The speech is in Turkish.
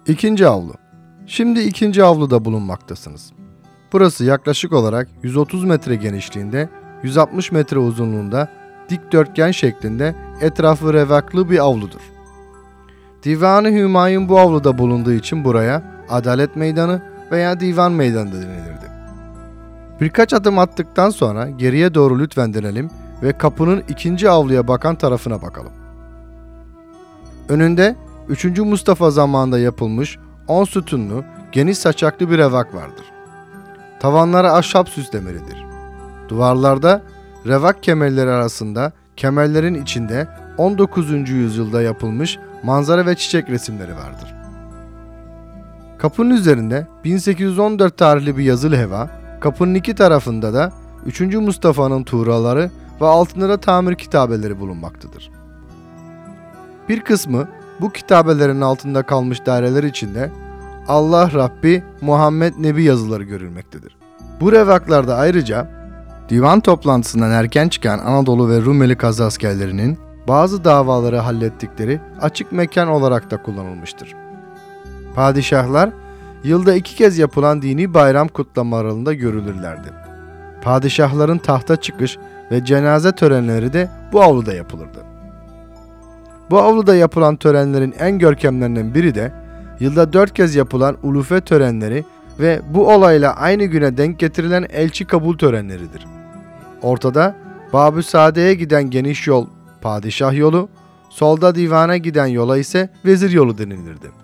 İkinci avlu. Şimdi ikinci avluda bulunmaktasınız. Burası yaklaşık olarak 130 metre genişliğinde, 160 metre uzunluğunda, dikdörtgen şeklinde etrafı revaklı bir avludur. Divan-ı Hümayun bu avluda bulunduğu için buraya Adalet Meydanı veya Divan Meydanı denilirdi. Birkaç adım attıktan sonra geriye doğru lütfen dönelim ve kapının ikinci avluya bakan tarafına bakalım. Önünde 3. Mustafa zamanında yapılmış 10 sütunlu, geniş saçaklı bir revak vardır. Tavanları ahşap süslemelidir. Duvarlarda revak kemerleri arasında kemerlerin içinde 19. yüzyılda yapılmış manzara ve çiçek resimleri vardır. Kapının üzerinde 1814 tarihli bir yazı levha, kapının iki tarafında da 3. Mustafa'nın tuğraları ve altında da tamir kitabeleri bulunmaktadır. Bir kısmı bu kitabelerin altında kalmış daireler içinde Allah Rabbi Muhammed Nebi yazıları görülmektedir. Bu revaklarda ayrıca divan toplantısından erken çıkan Anadolu ve Rumeli kazaskerlerinin bazı davaları hallettikleri açık mekan olarak da kullanılmıştır. Padişahlar yılda 2 kez yapılan dini bayram kutlama aralığında görülürlerdi. Padişahların tahta çıkış ve cenaze törenleri de bu avluda yapılırdı. Bu avluda yapılan törenlerin en görkemlerinden biri de yılda 4 kez yapılan ulufe törenleri ve bu olayla aynı güne denk getirilen elçi kabul törenleridir. Ortada Babü Saadet'e giden geniş yol padişah yolu, solda divana giden yola ise vezir yolu denilirdi.